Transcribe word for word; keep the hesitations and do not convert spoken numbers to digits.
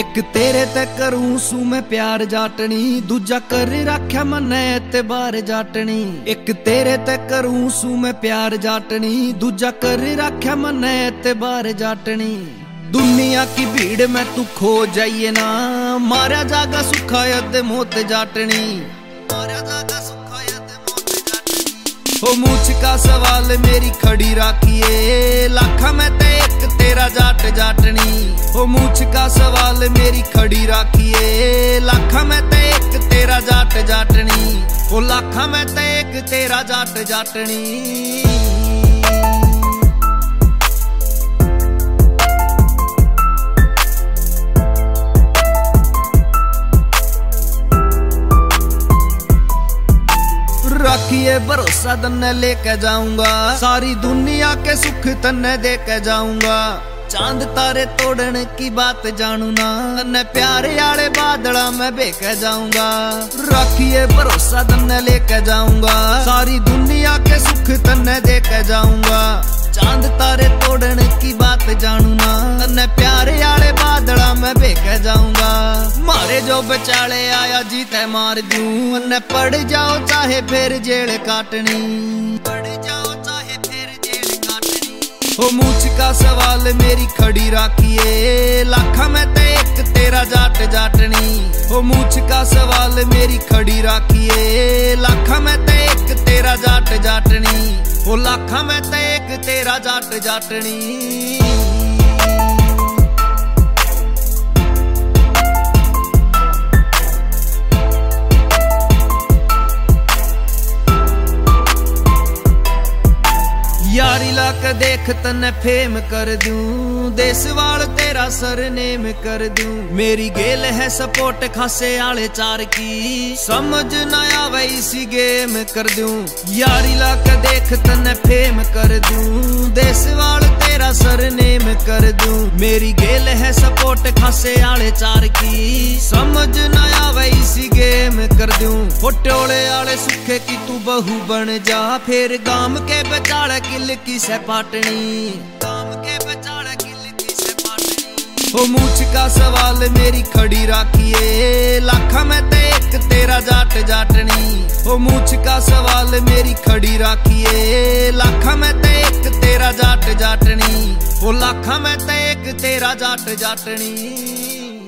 एक तेरे ते करूं सू मैं प्यार जाटनी, दूजा कर रख्या मन्ने एतबार जाटनी। एक तेरे ते करूं सू मैं प्यार जाटनी, दूजा कर रख्या मन्ने एतबार जाटनी। दुनिया की भीड़ में तू खो जाइए ना, मारा जागा सुखा यद मौत जाटनी। मारा जागा सुखा यद मौत जाटनी। हो मूछ का सवाल मेरी खड़ी राखिए, लाखा में ते एक तेरा जाट जाटनी। हो मूछ का सवाल मेरी खड़ी राखिए, लाखा में ते एक तेरा जाट जाटनी। हो लाखा में ते एक तेरा जाट जाटनी। रखिए भरोसा तन्ने लेके जाऊंगा, सारी दुनिया के सुख तन्ने देके जाऊंगा। चांद तारे तोड़ने की बात जानू ना, तन्ने प्यारे आले बादला में बेके जाऊंगा। रखिए भरोसा तन्ने लेके जाऊंगा, सारी दुनिया के सुख तन्ने देके जाऊंगा। चांद तारे तोड़ने की बात जानू ना, तन्ने प्यारे आले बादला में बेके जाऊंगा। मारे जो बेचाले आया जीते मार दूं, अन्ने पड़ जाओ चाहे फिर जेल काटनी। पड़ जाओ चाहे फिर जेल काटनी। हो मूछ का सवाल मेरी खड़ी राखिए, लाखा में ते एक तेरा जाट जाटनी। हो मूछ का सवाल मेरी खड़ी राखिए, लाखा में ते एक तेरा जाट जाटनी। हो लाखा में ते एक तेरा जाट जाटनी। यारी लाक देख तन्ने फेम कर दूं, देसवाल तेरा सरनेम कर दूं। मेरी गेल है सपोर्ट खासे आले चार की, समझ ना आवे इसी गेम कर दूं। यारी लाक देख तन्ने फेम कर दूं, देसवाल तेरा सरनेम कर दूं। मेरी गेल है सपोर्ट खासे आले चार की, समझ ना आवे इसी गेम कर दूं। फोटोले आले सुखे की तू बहू बन जा, फिर गाम के बेचारे किल की से पाटनी। गाम के बेचारे किल की से पाटनी। हो मूछ का सवाल मेरी खड़ी राखिए, लाखा में ते एक तेरा जाट जाटनी। हो मूछ का सवाल मेरी खड़ी राखिए, लाखा में ते एक तेरा जाट जाटनी। हो लाखा में ते एक तेरा जाट जाटनी।